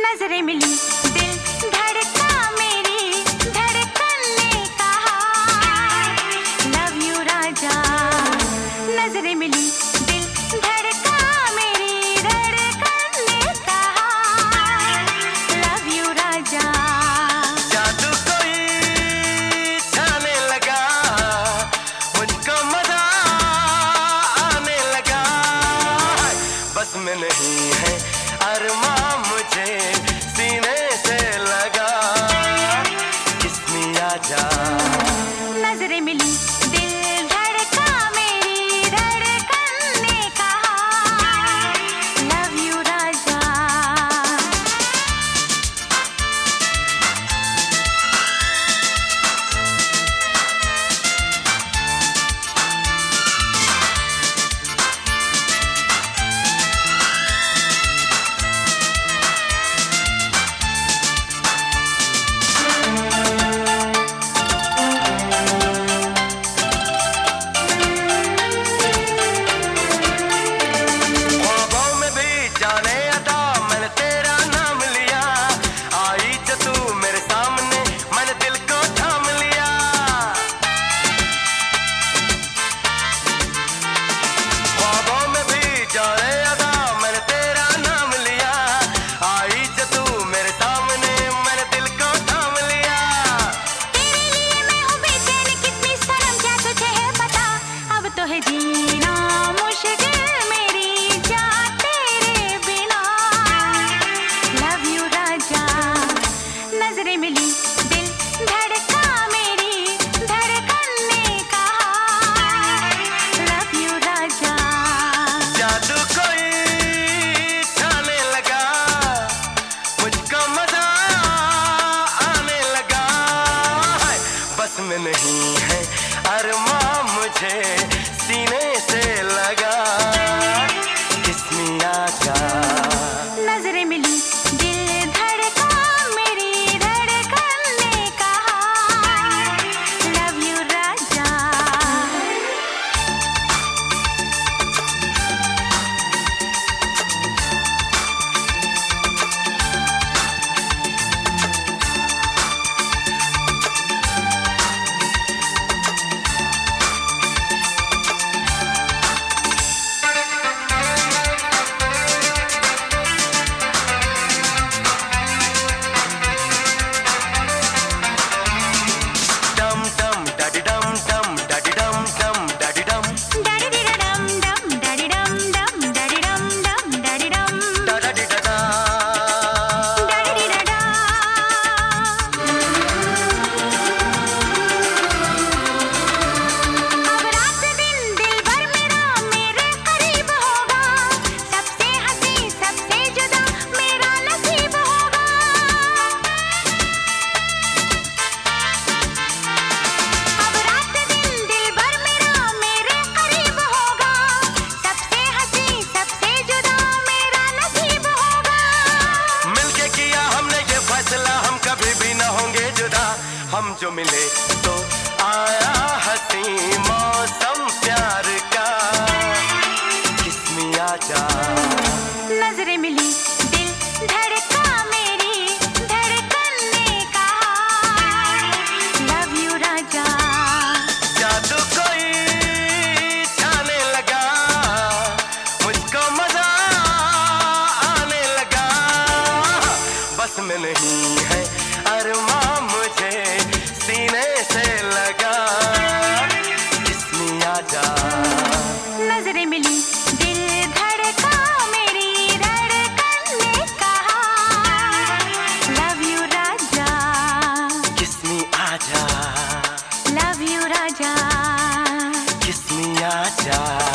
नजरें मिली, दिल धड़का, मेरी धड़कन ने कहा लव यू राजा। नजरें मिली, दिल धड़का, मेरी धड़कन ने कहा लव यू राजा। जादू कोई छाने लगा, मुझको मजा आने लगा। बस में नहीं है अरमां, मुझे सीने से लगा, किस्मी आजा। नजरें मिली, दिल धड़का, मेरी धड़कन ने कहा लव यू राजा। जीना मुश्किल मेरी जान तेरे बिना लव यू राजा। नजरें मिली, दिल धड़का, मेरी धड़कन ने कहा लव यू राजा। जादू कोई छाने लगा, मुझको मजा आने लगा। बस में नहीं है अरमां, मुझे सीने से लगा, किस्मी आजा। नजरें मिली, दिल धड़का, मेरी धड़कन ने कहा लव यू राजा। हम जो मिले तो आया हंसी मौसम प्यार का, किस्मी आजा। नजरें मिली, दिल धड़का, मेरी धड़कन ने कहा लव यू राजा। जादू कोई छाने लगा, मुझको मजा आने लगा। बस में नहीं है अरमां, मुझे सीने से लगा, किस्मी आजा। नजरें मिली, दिल धड़का, मेरी धड़कन ने कहा लव यू राजा। किस्मी आजा, लव यू राजा। किस्मी आजा।